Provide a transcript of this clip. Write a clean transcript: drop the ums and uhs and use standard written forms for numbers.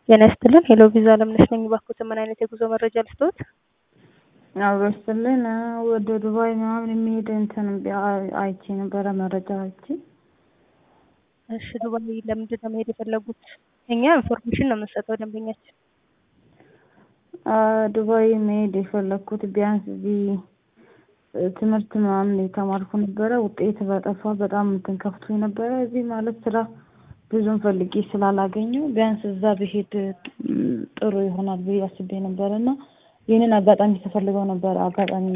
ጤና ይስጥልን። ሄሎ ቪዛ ለምነሽ ነኝ። ባክዎት ምን አይነት የጉዞ መረጃ ልስጥዎት? አበስልን ወደ ዱባይ ምናምን የሚሄድ እንትን አይቼ ነበረ መረጃ አይቼ። እሺ ዱባይ ለምንድን ነው መሄድ የፈለጉት? እኛ ኢንፎርሜሽን ነው የምንሰጠው ደንበኛችን። ዱባይ መሄድ የፈለኩት ቢያንስ እዚህ ትምህርት ምናምን የተማርኩ ነበረ። ውጤት በጠፋ በጣም እንትን ከፍቶኝ ነበረ። እዚህ ማለት ስራ ብዙም ፈልጌ ስላላገኘው ቢያንስ እዛ ብሄድ ጥሩ ይሆናል ብዬ አስቤ ነበርና ይሄንን አጋጣሚ ተፈልገው ነበር አጋጣሚ